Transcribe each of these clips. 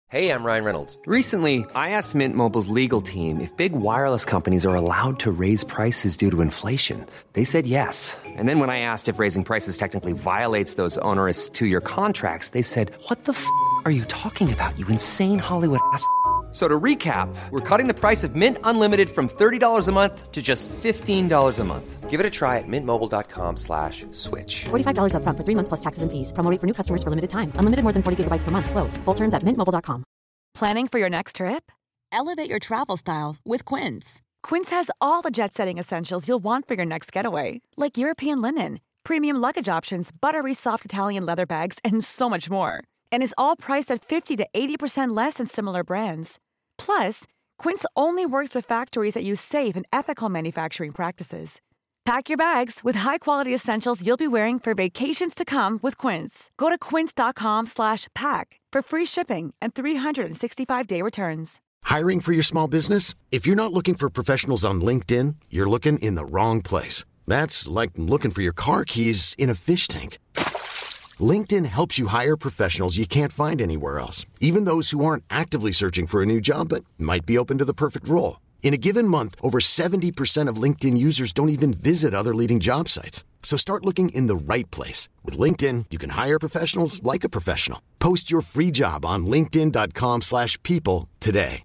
Hey, I'm Ryan Reynolds. Recently, I asked Mint Mobile's legal team if big wireless companies are allowed to raise prices due to inflation. They said yes. And then when I asked if raising prices technically violates those onerous two-year contracts, they said, "What the f*** are you talking about, you insane Hollywood ass?" So to recap, we're cutting the price of Mint Unlimited from $30 a month to just $15 a month. Give it a try at mintmobile.com/switch. $45 up front for 3 months plus taxes and fees. Promo rate for new customers for limited time. Unlimited more than 40 gigabytes per month. Slows full terms at mintmobile.com. Planning for your next trip? Elevate your travel style with Quince. Quince has all the jet-setting essentials you'll want for your next getaway, like European linen, premium luggage options, buttery soft Italian leather bags, and so much more. And is all priced at 50 to 80% less than similar brands. Plus, Quince only works with factories that use safe and ethical manufacturing practices. Pack your bags with high-quality essentials you'll be wearing for vacations to come with Quince. Go to quince.com/pack for free shipping and 365-day returns. Hiring for your small business? If you're not looking for professionals on LinkedIn, you're looking in the wrong place. That's like looking for your car keys in a fish tank. LinkedIn helps you hire professionals you can't find anywhere else, even those who aren't actively searching for a new job but might be open to the perfect role. In a given month, over 70% of LinkedIn users don't even visit other leading job sites. So start looking in the right place. With LinkedIn, you can hire professionals like a professional. Post your free job on linkedin.com/people today.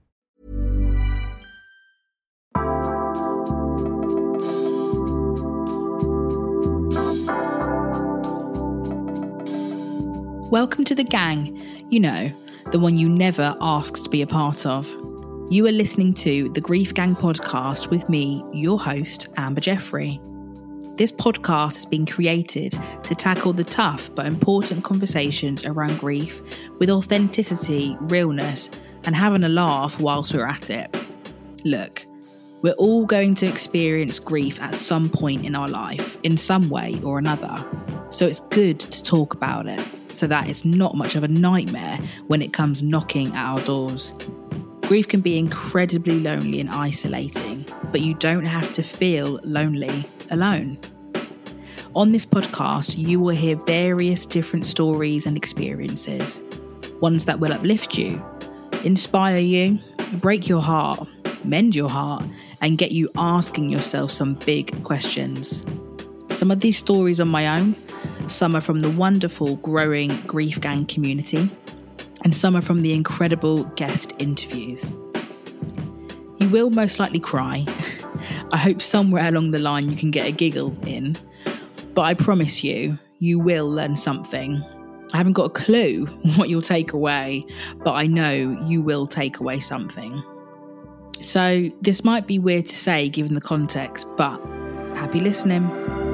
Welcome to the gang, you know, the one you never asked to be a part of. You are listening to the Grief Gang podcast with me, your host, Amber Jeffrey. This podcast has been created to tackle the tough but important conversations around grief with authenticity, realness, and having a laugh whilst we're at it. Look, we're all going to experience grief at some point in our life, in some way or another. So it's good to talk about it, so that it's not much of a nightmare when it comes knocking at our doors. Grief can be incredibly lonely and isolating, but you don't have to feel lonely alone. On this podcast, you will hear various different stories and experiences. Ones that will uplift you, inspire you, break your heart, mend your heart, and get you asking yourself some big questions. Some of these stories are my own, some are from the wonderful growing Grief Gang community, and some are from the incredible guest interviews. You will most likely cry. I hope somewhere along the line you can get a giggle in, but I promise you, you will learn something. I haven't got a clue what you'll take away, but I know you will take away something. So this might be weird to say given the context, but happy listening.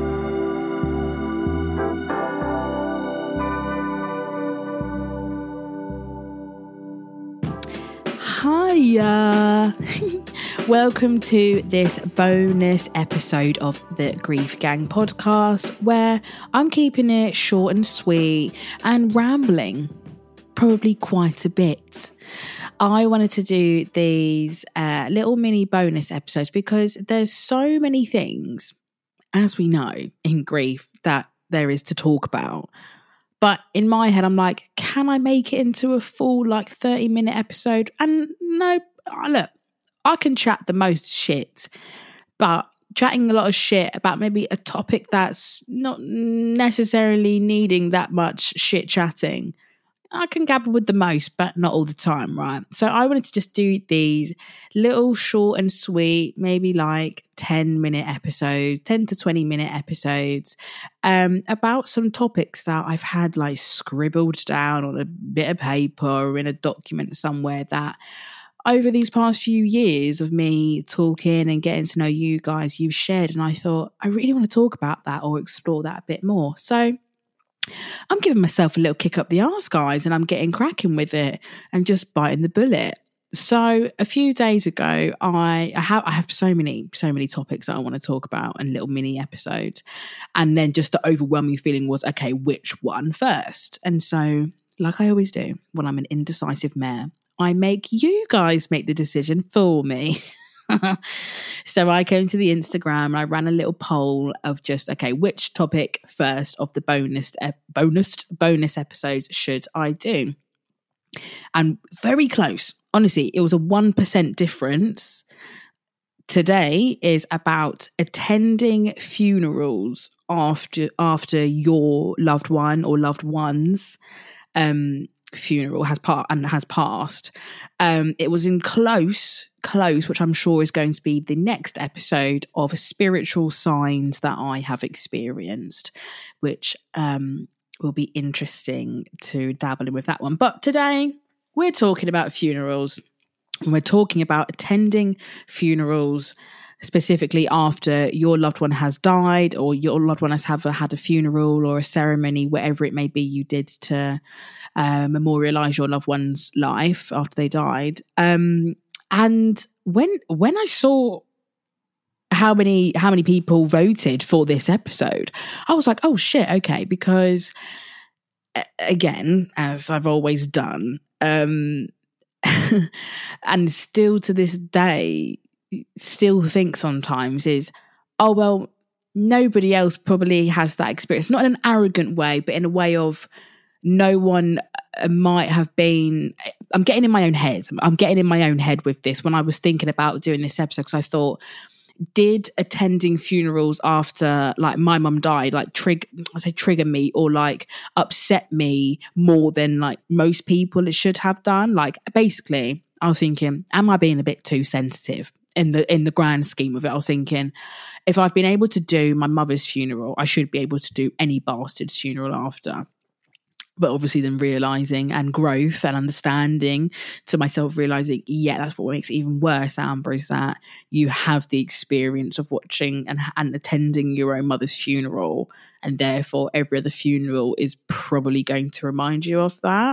Hiya! Welcome to this bonus episode of the Grief Gang podcast, where I'm keeping it short and sweet and rambling, probably quite a bit. I wanted to do these little mini bonus episodes because there's so many things, as we know, in grief that there is to talk about. But in my head, I'm like, can I make it into a full 30-minute episode? And no, look, I can chat the most shit, but chatting a lot of shit about maybe a topic that's not necessarily needing that much shit chatting, I can gabble with the most, but not all the time, right? So I wanted to just do these little short and sweet, maybe 10-minute episodes, 10 to 20-minute episodes about some topics that I've had scribbled down on a bit of paper or in a document somewhere that over these past few years of me talking and getting to know you guys, you've shared. And I thought, I really want to talk about that or explore that a bit more. So I'm giving myself a little kick up the arse, guys, and I'm getting cracking with it and just biting the bullet. So a few days ago, I have so many topics that I want to talk about and little mini episodes. And then just the overwhelming feeling was, okay, which one first? And so, like I always do when I'm an indecisive mare, I make you guys make the decision for me. So I came to the Instagram and I ran a little poll of just, okay, which topic first of the bonus episodes should I do? And very close. Honestly, it was a 1% difference. Today is about attending funerals after your loved one or loved one's funeral has passed. It was in close, which I'm sure is going to be the next episode of spiritual signs that I have experienced, which will be interesting to dabble in with that one. But today we're talking about funerals. And we're talking about attending funerals, specifically after your loved one has died or your loved one has had a funeral or a ceremony, whatever it may be you did to memorialize your loved one's life after they died. And when I saw how many people voted for this episode, I was like, oh shit, okay, because again, as I've always done, and still to this day still think sometimes is, oh well, nobody else probably has that experience, not in an arrogant way, but in a way of no one might have been. I'm getting in my own head with this when I was thinking about doing this episode, because I thought, did attending funerals after like my mum died like trigger me or like upset me more than like most people it should have done? Like basically I was thinking, am I being a bit too sensitive in the grand scheme of it? I was thinking, if I've been able to do my mother's funeral, I should be able to do any bastard's funeral after. But obviously then realising, and growth and understanding to myself, realising, yeah, that's what makes it even worse, Amber, is that you have the experience of watching and attending your own mother's funeral, and therefore every other funeral is probably going to remind you of that.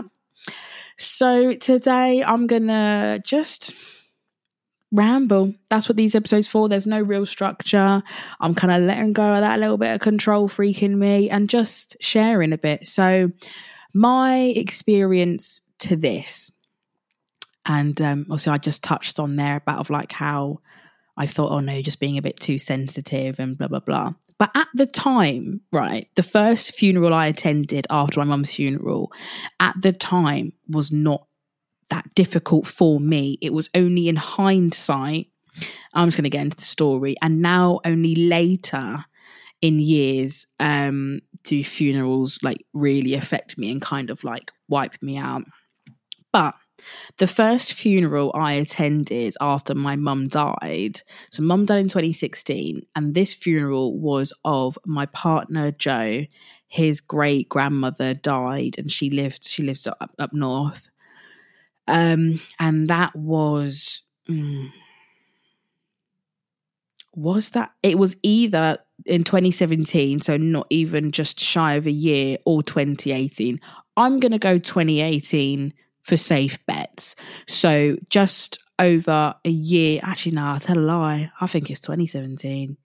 So today I'm going to just ramble. That's what these episodes for. There's no real structure. I'm kind of letting go of that little bit of control freak in me and just sharing a bit. So my experience to this, and also I just touched on there about of like how I thought, oh no, just being a bit too sensitive and blah, blah, blah. But at the time, right, the first funeral I attended after my mum's funeral, at the time was not that difficult for me. It was only in hindsight, I'm just going to get into the story, and now only later in years do funerals like really affect me and kind of like wipe me out. But the first funeral I attended after my mum died, so mum died in 2016, and this funeral was of my partner Joe. His great grandmother died, and she lives up north. And that was that, it was either in 2017, so not even just shy of a year, or 2018. I'm going to go 2018 for safe bets. So just over a year. Actually, no, I'll tell a lie. I think it's 2017.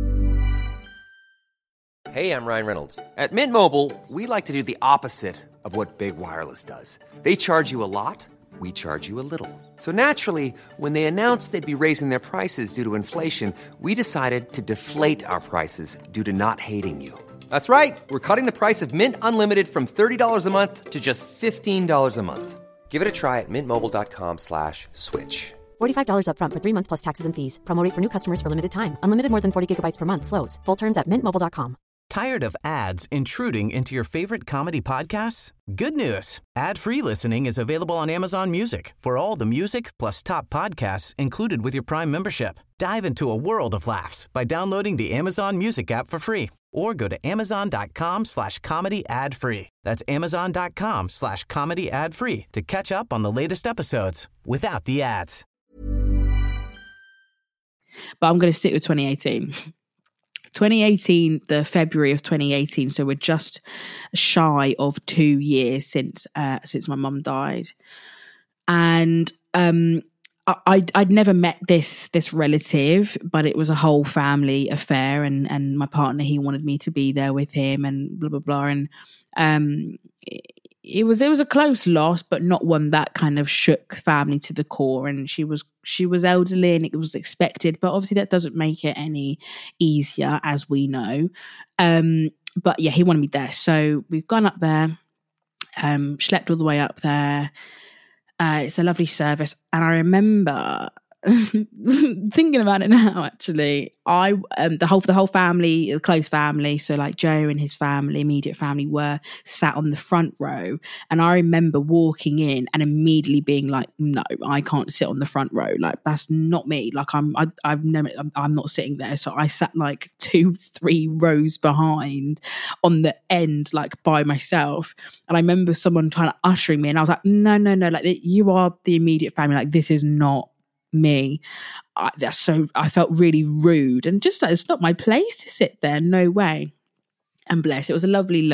Hey, I'm Ryan Reynolds. At Mint Mobile, we like to do the opposite of what Big Wireless does. They charge you a lot. We charge you a little. So naturally, when they announced they'd be raising their prices due to inflation, we decided to deflate our prices due to not hating you. That's right. We're cutting the price of Mint Unlimited from $30 a month to just $15 a month. Give it a try at mintmobile.com/switch. $45 up front for 3 months plus taxes and fees. Promo rate for new customers for limited time. Unlimited more than 40 gigabytes per month. Slows full terms at mintmobile.com. Tired of ads intruding into your favorite comedy podcasts? Good news. Ad-free listening is available on Amazon Music for all the music plus top podcasts included with your Prime membership. Dive into a world of laughs by downloading the Amazon Music app for free or go to amazon.com/comedy ad-free. That's amazon.com/comedy ad-free to catch up on the latest episodes without the ads. But I'm going to stick with 2018. 2018, the February of 2018. So we're just shy of 2 years since my mum died. And I'd never met this relative, but it was a whole family affair. And my partner, he wanted me to be there with him and blah, blah, blah. And it was a close loss, but not one that kind of shook family to the core. And she was elderly and it was expected, but obviously that doesn't make it any easier, as we know. But yeah, he wanted me there. So we've gone up there, schlepped all the way up there. It's a lovely service. And I remember thinking about it now, actually, I the whole family, the close family, so like Joe and his family, immediate family, were sat on the front row. And I remember walking in and immediately being like, no, I can't sit on the front row. Like, that's not me. Like, I'm not sitting there. So I sat like 2-3 rows behind on the end, like by myself. And I remember someone trying to ushering me, and I was like, no, like you are the immediate family. Like, this is not me. I felt really rude, and just like, it's not my place to sit there, no way. And bless, it was a lovely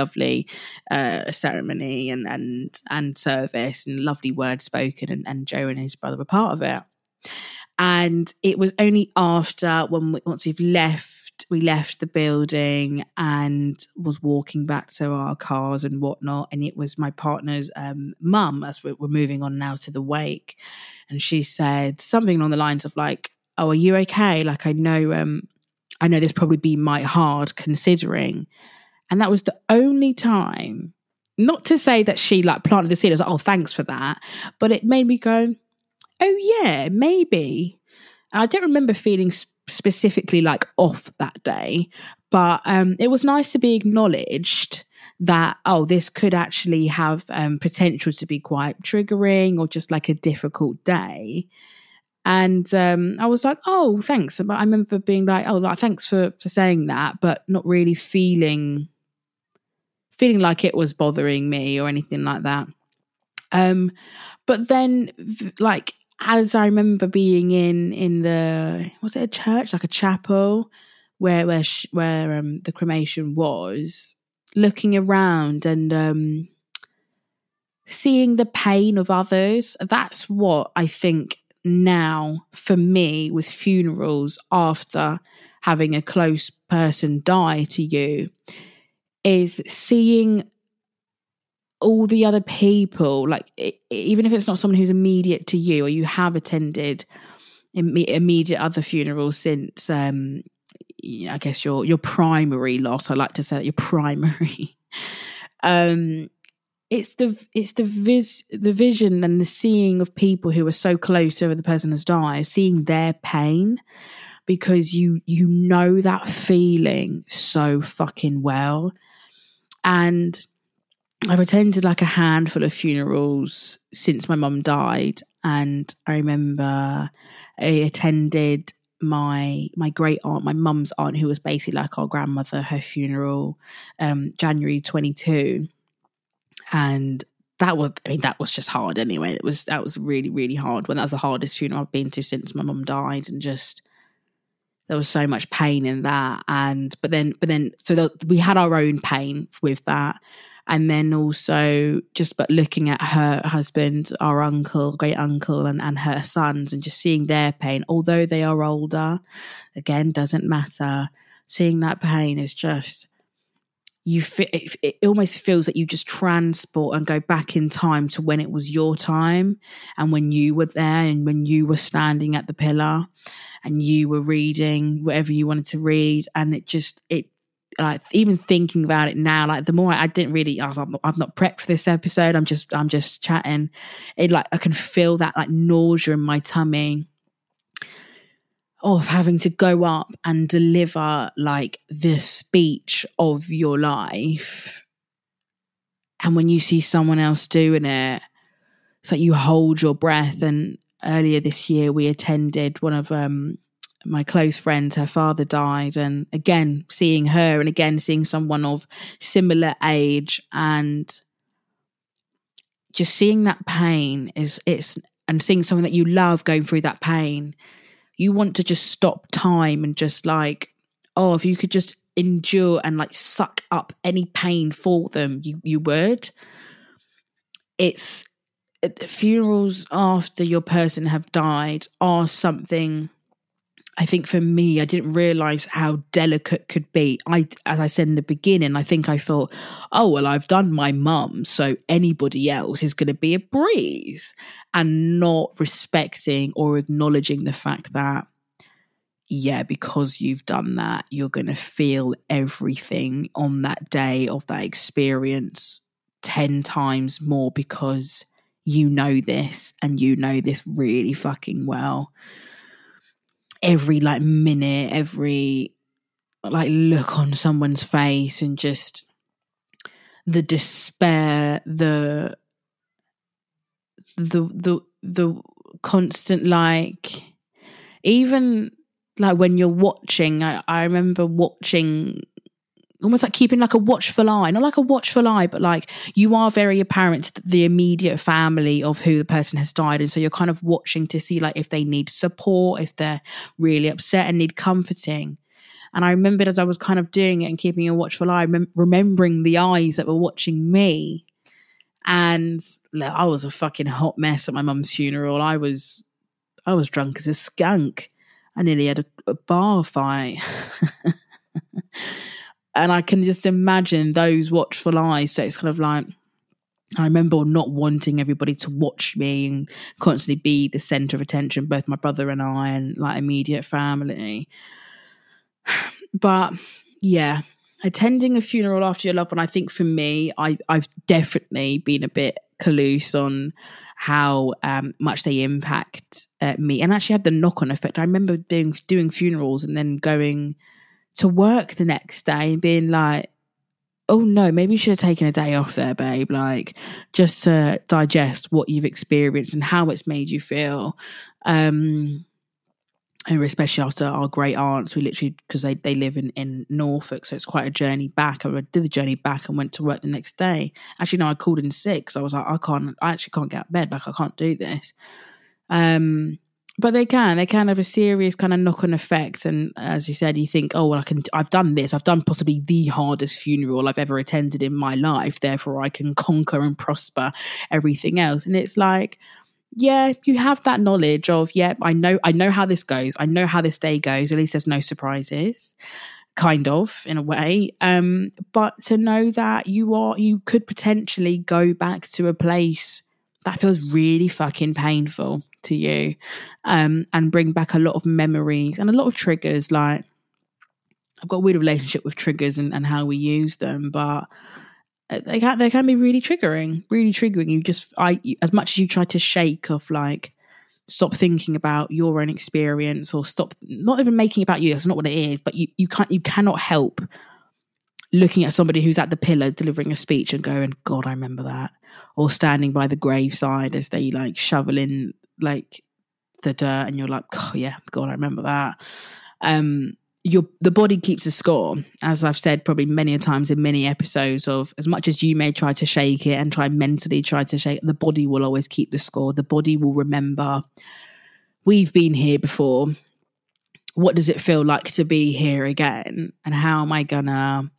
ceremony and service, and lovely words spoken, and Joe and his brother were part of it. And it was only after once we left the building and was walking back to our cars and whatnot, and it was my partner's mum, as we're moving on now to the wake, and she said something along the lines of like, oh, are you okay? Like, I know this probably be might hard considering. And that was the only time, not to say that she like planted the seed, I was like, oh, thanks for that, but it made me go, oh yeah, maybe. And I don't remember feeling specifically like off that day, but it was nice to be acknowledged that, oh, this could actually have potential to be quite triggering or just like a difficult day. And I was like, oh, thanks. But I remember being like, oh, like, thanks for saying that, but not really feeling like it was bothering me or anything like that. But then, like, as I remember being in the, was it a church, like a chapel, where the cremation was, looking around and seeing the pain of others. That's what I think now for me with funerals, after having a close person die to you, is seeing all the other people, like even if it's not someone who's immediate to you, or you have attended immediate other funerals since I guess your primary loss. I like to say that your primary. It's the vision and the seeing of people who are so close to the person has died, seeing their pain, because you know that feeling so fucking well. And I've attended like a handful of funerals since my mum died, and I remember I attended my great aunt, my mum's aunt, who was basically like our grandmother, her funeral, January 22, and that was just hard anyway. That was really, really hard. That was the hardest funeral I've been to since my mum died, and just there was so much pain in that. And but then we had our own pain with that. And then also but looking at her husband, our uncle, great uncle, and her sons, and just seeing their pain, although they are older, again, doesn't matter. Seeing that pain is just, it almost feels that you just transport and go back in time to when it was your time, and when you were there, and when you were standing at the pillar and you were reading whatever you wanted to read. And it like, even thinking about it now, like the more I've not prepped for this episode, I'm just chatting, it like I can feel that like nausea in my tummy of having to go up and deliver like the speech of your life. And when you see someone else doing it, it's like you hold your breath. And earlier this year we attended one of my close friends, her father died, and again seeing her, and again seeing someone of similar age, and just seeing that pain and seeing someone that you love going through that pain, you want to just stop time and just like, oh, if you could just endure and like suck up any pain for them, you would. It's funerals after your person have died are something, I think for me, I didn't realise how delicate could be. As I said in the beginning, I think I thought, oh, well, I've done my mum, so anybody else is going to be a breeze, and not respecting or acknowledging the fact that, yeah, because you've done that, you're going to feel everything on that day of that experience 10 times more, because you know this, and you know this really fucking well. Every like minute, every like look on someone's face, and just the despair, the constant, like, even like when you're watching, I remember watching, almost like keeping like a watchful eye, not like a watchful eye, but like you are very apparent to the immediate family of who the person has died. And so you're kind of watching to see like if they need support, if they're really upset and need comforting. And I remembered as I was kind of doing it and keeping a watchful eye, remembering the eyes that were watching me. And like, I was a fucking hot mess at my mum's funeral. I was drunk as a skunk. I nearly had a bar fight. And I can just imagine those watchful eyes. So it's kind of like, I remember not wanting everybody to watch me and constantly be the centre of attention, both my brother and I, and like immediate family. But yeah, attending a funeral after your loved one, I think for me, I've definitely been a bit callous on how much they impact me, and actually had the knock-on effect. I remember doing funerals and then going to work the next day and being like, oh no, maybe you should have taken a day off there, babe, like just to digest what you've experienced and how it's made you feel. And especially after our great aunts, we literally, because they live in Norfolk, so it's quite a journey back. I did the journey back and went to work the next day. Actually, no, I called in sick, so I was like, I actually can't get out of bed, like I can't do this. But they can have a serious kind of knock-on effect. And as you said, you think, oh, well, I've done this. I've done possibly the hardest funeral I've ever attended in my life. Therefore, I can conquer and prosper everything else. And it's like, yeah, you have that knowledge of, yeah, I know how this goes. I know how this day goes. At least there's no surprises, kind of, in a way. But to know that you could potentially go back to a place that feels really fucking painful to you, and bring back a lot of memories and a lot of triggers. Like, I've got a weird relationship with triggers and how we use them, but they can be really triggering. You as much as you try to shake off, like, stop thinking about your own experience, or stop, not even making it about you, that's not what it is, but you cannot help looking at somebody who's at the pillar delivering a speech and going, God, I remember that. Or standing by the graveside as they like shovel in like the dirt, and you're like, oh yeah, God, I remember that. The body keeps a score, as I've said probably many a times in many episodes, of as much as you may try to shake it and try to shake it, the body will always keep the score. The body will remember, we've been here before. What does it feel like to be here again? And how am I gonna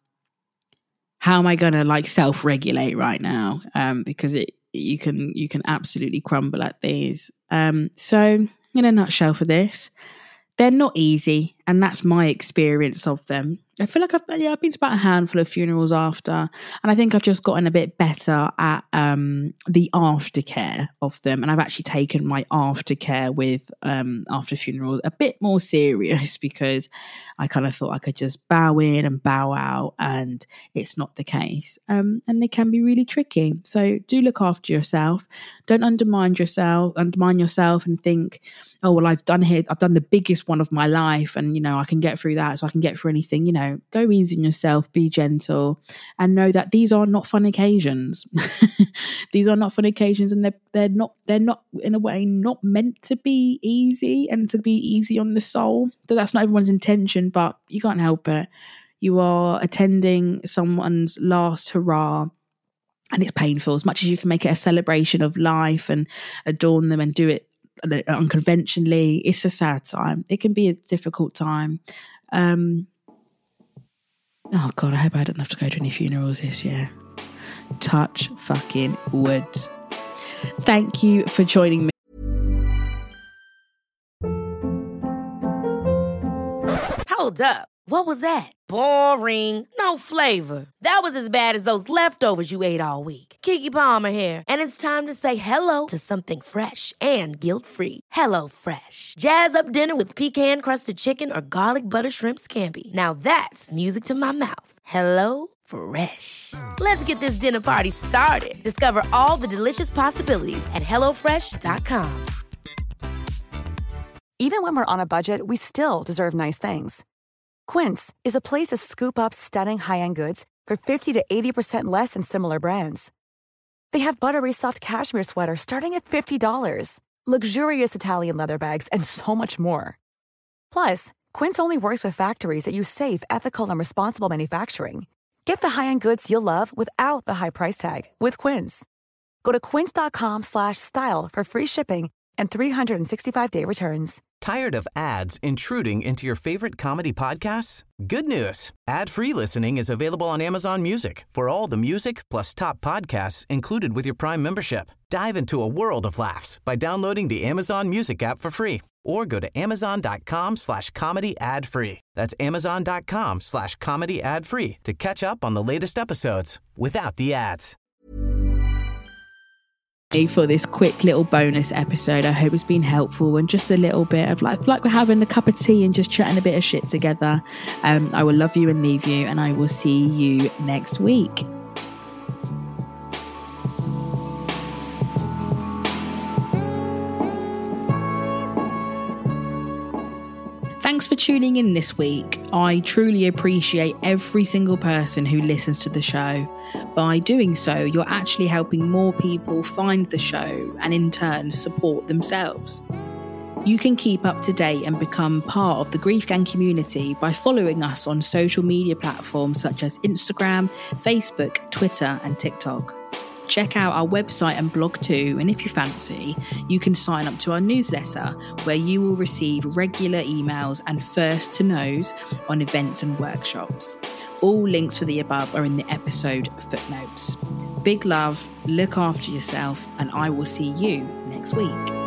like self-regulate right now? Because you can absolutely crumble at these. So in a nutshell for this, they're not easy, and that's my experience of them. I feel like I've been to about a handful of funerals after, and I think I've just gotten a bit better at the aftercare of them, and I've actually taken my aftercare with after funerals a bit more serious, because I kind of thought I could just bow in and bow out, and it's not the case. And they can be really tricky. So do look after yourself. Don't undermine yourself and think, oh, well, I've done the biggest one of my life, and I can get through that, so I can get through anything. Go easy on yourself, be gentle, and know that these are not fun occasions. These are not fun occasions, and they're not in a way not meant to be easy and to be easy on the soul. That's not everyone's intention, but you can't help it. You are attending someone's last hurrah, and it's painful. As much as you can make it a celebration of life and adorn them and do it unconventionally, it's a sad time. It can be a difficult time. Oh God, I hope I don't have to go to any funerals this year. Touch fucking wood. Thank you for joining me. Hold up. What was that? Boring. No flavor. That was as bad as those leftovers you ate all week. Keke Palmer here. And it's time to say hello to something fresh and guilt-free. Hello Fresh. Jazz up dinner with pecan-crusted chicken or garlic butter shrimp scampi. Now that's music to my mouth. Hello Fresh. Let's get this dinner party started. Discover all the delicious possibilities at HelloFresh.com. Even when we're on a budget, we still deserve nice things. Quince is a place to scoop up stunning high-end goods for 50 to 80% less than similar brands. They have buttery soft cashmere sweaters starting at $50, luxurious Italian leather bags, and so much more. Plus, Quince only works with factories that use safe, ethical, and responsible manufacturing. Get the high-end goods you'll love without the high price tag with Quince. Go to quince.com/style for free shipping and 365-day returns. Tired of ads intruding into your favorite comedy podcasts? Good news. Ad-free listening is available on Amazon Music for all the music plus top podcasts included with your Prime membership. Dive into a world of laughs by downloading the Amazon Music app for free or go to amazon.com/comedy ad-free. That's amazon.com/comedy ad-free to catch up on the latest episodes without the ads. For this quick little bonus episode, I hope it's been helpful and just a little bit of like we're having a cup of tea and just chatting a bit of shit together. I will love you and leave you, and I will see you next week. Thanks for tuning in this week. I truly appreciate every single person who listens to the show. By doing so, you're actually helping more people find the show and in turn support themselves. You can keep up to date and become part of the Grief Gang community by following us on social media platforms such as Instagram, Facebook, Twitter, and TikTok. Check out our website and blog too, and if you fancy, you can sign up to our newsletter where you will receive regular emails and first to knows on events and workshops. All links for the above are in the episode footnotes. Big love, look after yourself, and I will see you next week.